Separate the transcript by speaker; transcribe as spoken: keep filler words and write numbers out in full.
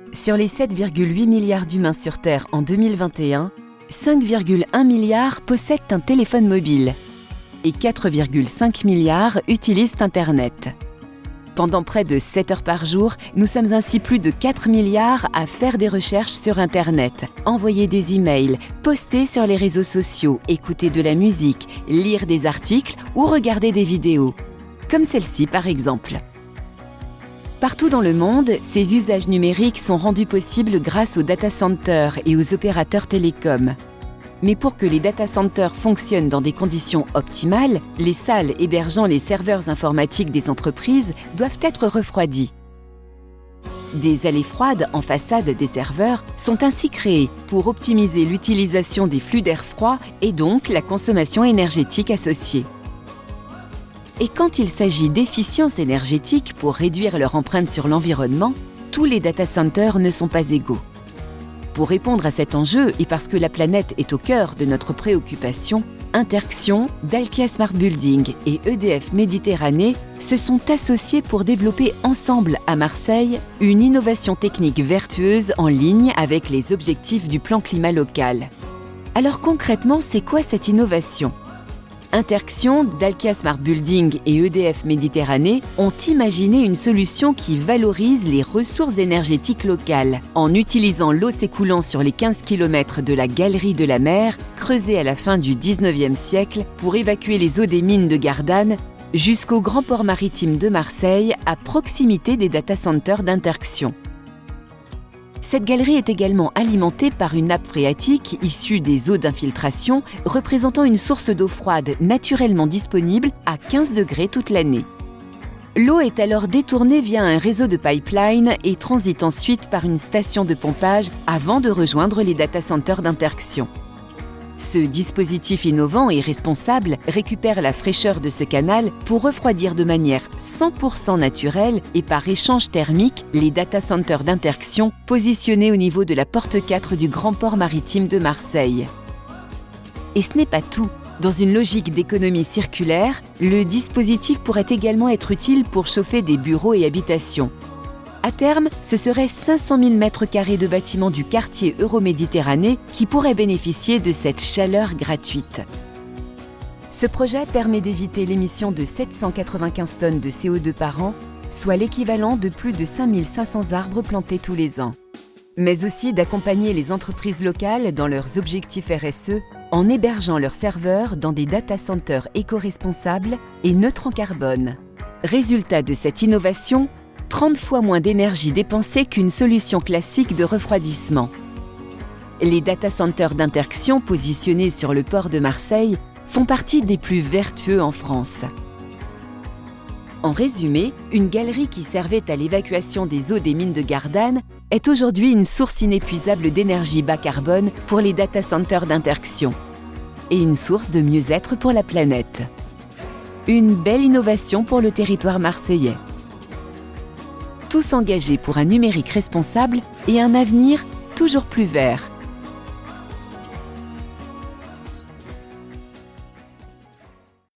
Speaker 1: Sur les sept virgule huit milliards d'humains sur Terre en deux mille vingt et un, cinq virgule un milliards possèdent un téléphone mobile et quatre virgule cinq milliards utilisent Internet. Pendant près de sept heures par jour, nous sommes ainsi plus de quatre milliards à faire des recherches sur Internet, envoyer des emails, poster sur les réseaux sociaux, écouter de la musique, lire des articles ou regarder des vidéos, comme celle-ci par exemple. Partout dans le monde, ces usages numériques sont rendus possibles grâce aux data centers et aux opérateurs télécoms. Mais pour que les data centers fonctionnent dans des conditions optimales, les salles hébergeant les serveurs informatiques des entreprises doivent être refroidies. Des allées froides en façade des serveurs sont ainsi créées pour optimiser l'utilisation des flux d'air froid et donc la consommation énergétique associée. Et quand il s'agit d'efficience énergétique pour réduire leur empreinte sur l'environnement, tous les data centers ne sont pas égaux. Pour répondre à cet enjeu et parce que la planète est au cœur de notre préoccupation, Interxion, Dalkia Smart Building et E D F Méditerranée se sont associés pour développer ensemble à Marseille une innovation technique vertueuse en ligne avec les objectifs du plan climat local. Alors concrètement, c'est quoi cette innovation ? Interxion, Dalkia Smart Building et E D F Méditerranée ont imaginé une solution qui valorise les ressources énergétiques locales en utilisant l'eau s'écoulant sur les quinze kilomètres de la galerie de la mer creusée à la fin du dix-neuvième siècle pour évacuer les eaux des mines de Gardanne jusqu'au grand port maritime de Marseille à proximité des data centers d'Interxion. Cette galerie est également alimentée par une nappe phréatique issue des eaux d'infiltration, représentant une source d'eau froide naturellement disponible à quinze degrés toute l'année. L'eau est alors détournée via un réseau de pipeline et transite ensuite par une station de pompage avant de rejoindre les data centers d'Interxion. Ce dispositif innovant et responsable récupère la fraîcheur de ce canal pour refroidir de manière cent pour cent naturelle et par échange thermique les data centers d'Interxion positionnés au niveau de la porte quatre du grand port maritime de Marseille. Et ce n'est pas tout. Dans une logique d'économie circulaire, le dispositif pourrait également être utile pour chauffer des bureaux et habitations. À terme, ce seraient cinq cent mille mètres carrés de bâtiments du quartier Euroméditerranée qui pourraient bénéficier de cette chaleur gratuite. Ce projet permet d'éviter l'émission de sept cent quatre-vingt-quinze tonnes de C O deux par an, soit l'équivalent de plus de cinq mille cinq cents arbres plantés tous les ans. Mais aussi d'accompagner les entreprises locales dans leurs objectifs R S E en hébergeant leurs serveurs dans des data centers éco-responsables et neutres en carbone. Résultat de cette innovation, trente fois moins d'énergie dépensée qu'une solution classique de refroidissement. Les data centers d'Interxion positionnés sur le port de Marseille font partie des plus vertueux en France. En résumé, une galerie qui servait à l'évacuation des eaux des mines de Gardanne est aujourd'hui une source inépuisable d'énergie bas carbone pour les data centers d'Interxion et une source de mieux-être pour la planète. Une belle innovation pour le territoire marseillais. Tous engagés pour un numérique responsable et un avenir toujours plus vert.